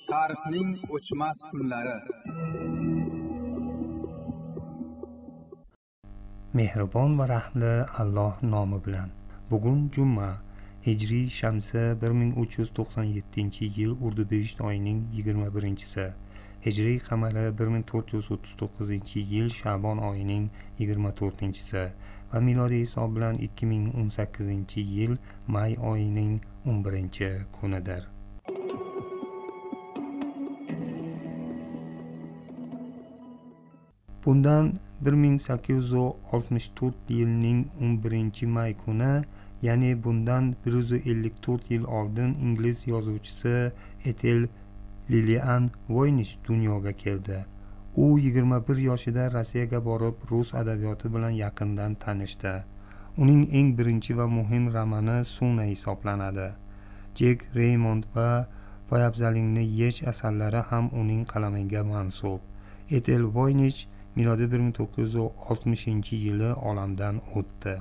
Tarixning o'chmas kunlari. Mehribon va rahmli Alloh nomi bilan. Bugun juma, Hijriy shamsi 1397-yil Urdubesht oyining 21-si. Hijriy qamari 1439-yil Sha'bon oyining 24-si va milodiy hisob bilan 2018-yil May oyining 11-kunidir. Bundan 1864 yilning 11-may kuni, ya'ni bundan 154 yil oldin ingliz yozuvchisi Ethel Lillian Voynich dunyoga keldi. U 21 yoshida Rossiyaga borib, rus adabiyoti bilan yaqindan tanishdi. Uning eng birinchi va muhim romani Suna hisoblanadi. Jack Raymond va Poyabzalingni yesh asarlari ham uning qalamiga mansub. Ethel Voynich milodiy 1960-yili olamdan o'tdi.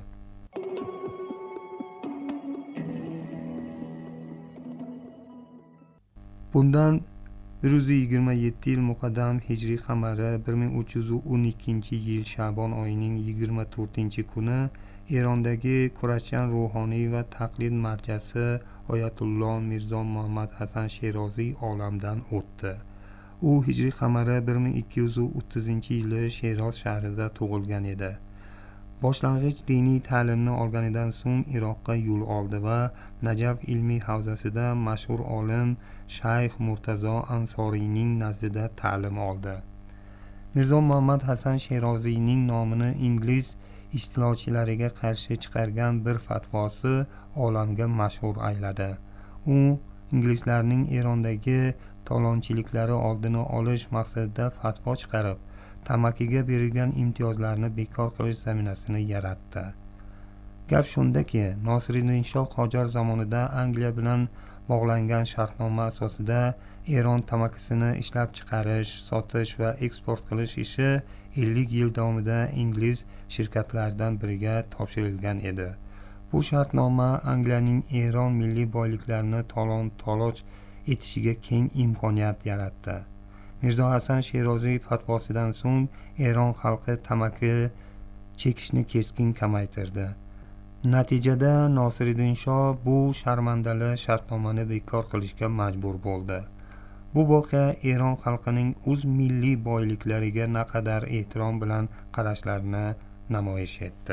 Bundan 127 yil muqaddam Hijriy qamari 1312-yil Sha'bon oyining 24-kuni Erondagi kurashchan ruhoniy va taqlid marjasi Oyatulloh Mirzo Muhammad Hasan Sheroziy olamdan o'tdi. U Hijriy qamari 1230-yili Sheroz shahrida tug'ilgan edi. Boshlang'ich diniy ta'limni olganidan so'ng Iroqqa yo'l oldi va Najaf ilmiy havzasida mashhur olim Shayx Murtazo Ansoriyning nazdida ta'lim oldi. Mirzo Muhammad Hasan Sheroziyning nomini ingliz istilochilariga qarshi chiqargan bir fatvosi olamga mashhur ayladi. U inglizlarning Erondagi talonchiliklari oldini olish maqsadida fatvo chiqarib, tamakiga berilgan imtiyozlarni bekor qilish zaminasini yaratdi. Gap shundaki, Nosiriddin Shoh Qojar zamonida Angliya bilan bog'langan shartnoma asosida Eron tamakisini ishlab chiqarish, sotish va eksport qilish ishi 50 yil davomida ingliz shirkatlaridan biriga topshirilgan edi. Bu shartnoma Angliyaning Eron milliy boyliklarini talon-toroj etishiga keng imkoniyat yaratdi. Mirzo Hasan Sheroziy fatvosidan so'ng Eron xalqi tamaki chekishni keskin kamaytirdi. Natijada Nosiriddin Shoh bu sharmandali shartnomani bekor qilishga majbur bo'ldi. Bu voqea Eron xalqining o'z milliy boyliklariga naqadar ehtirom bilan qarashlarini namoyish etdi.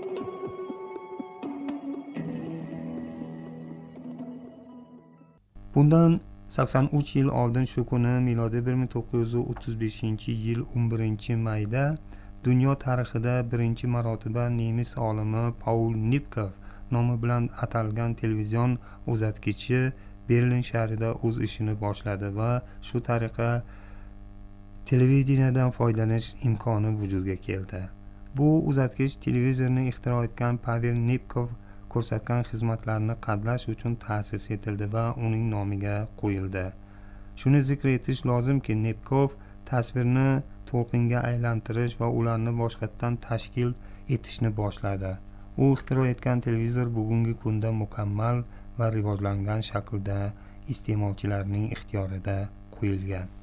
Bundan 83 yil oldin shu kuni, milodiy 1935-yil 11-mayda dunyo tarixida birinchi marotaba nemis olimi Paul Nipkow nomi bilan atalgan televizion uzatgichi Berlin shahrida o'z ishini boshladi va shu tariqa televideniyadan foydalanish imkoni vujudga keldi. Bu uzatgich televizorni ixtiro etgan Pavel Nipkow ko'rsatgan xizmatlarni qadrlash uchun ta'sis etildi va uning nomiga qo'yildi. Shuni zikr etish lozimki, Nipkow tasvirni to'lqinga aylantirish va ularni boshqatdan tashkil etishni boshladi. U ixtiro etgan televizor bugungi kunda mukammal va rivojlangan shaklda iste'molchilarning ixtiyorida qo'yilgan.